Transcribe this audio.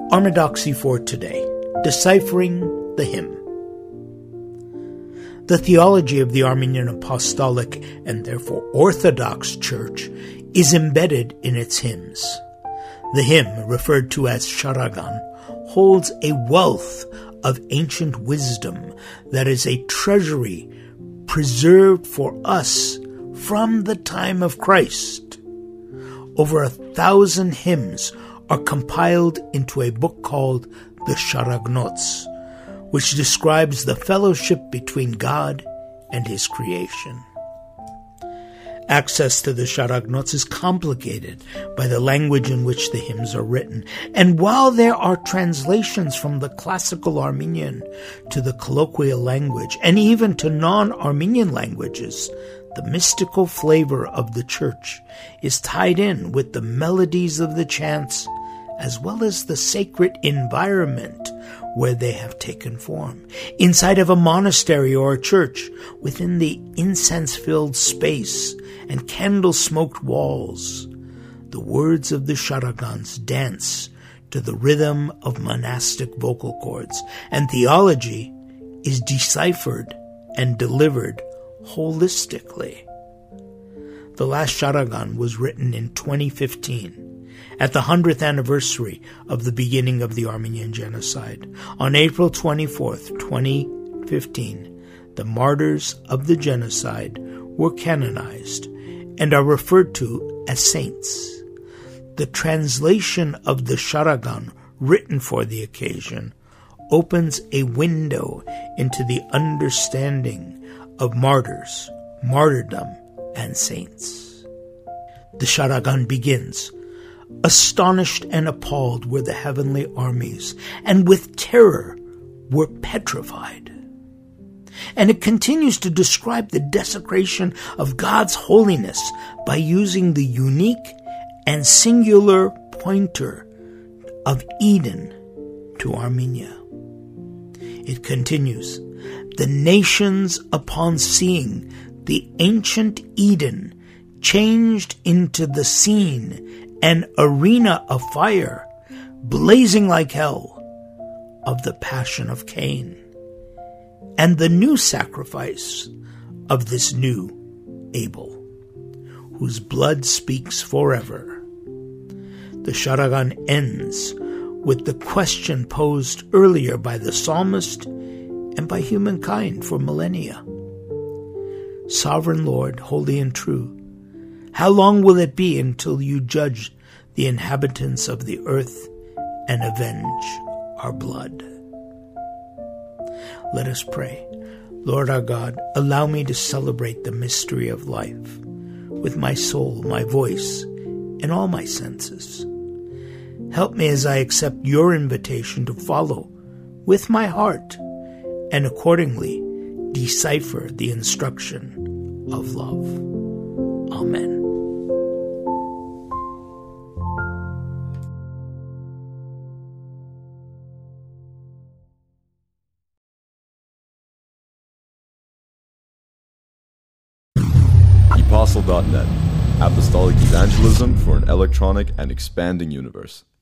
Orthodoxy for today, deciphering the hymn. The theology of the Armenian Apostolic and therefore Orthodox Church is embedded in its hymns. The hymn, referred to as Sharagan, holds a wealth of ancient wisdom that is a treasury preserved for us from the time of Christ. Over 1,000 hymns are compiled into a book called the Sharagnot, which describes the fellowship between God and His creation. Access to the Sharagnot is complicated by the language in which the hymns are written, and while there are translations from the classical Armenian to the colloquial language, and even to non-Armenian languages, the mystical flavor of the Church is tied in with the melodies of the chants, as well as the sacred environment where they have taken form. Inside of a monastery or a church, within the incense-filled space and candle-smoked walls, the words of the Sharagans dance to the rhythm of monastic vocal cords, and theology is deciphered and delivered holistically. The last Sharagan was written in 2015, at the 100th anniversary of the beginning of the Armenian Genocide. On April 24th, 2015, the martyrs of the genocide were canonized and are referred to as saints. The translation of the Sharagan written for the occasion opens a window into the understanding of martyrs, martyrdom, and saints. The Sharagan begins, "Astonished and appalled were the heavenly armies, and with terror were petrified." And it continues to describe the desecration of God's holiness by using the unique and singular pointer of Eden to Armenia. It continues, "The nations, upon seeing the ancient Eden changed into the scene an arena of fire, blazing like hell, of the passion of Cain, and the new sacrifice of this new Abel, whose blood speaks forever." The Sharagan ends with the question posed earlier by the psalmist and by humankind for millennia. "Sovereign Lord, holy and true, how long will it be until you judge the inhabitants of the earth and avenge our blood?" Let us pray. Lord our God, allow me to celebrate the mystery of life with my soul, my voice, and all my senses. Help me as I accept your invitation to follow with my heart and accordingly decipher the instruction of love. Amen. Apostle.net, Apostolic Evangelism for an electronic and expanding universe.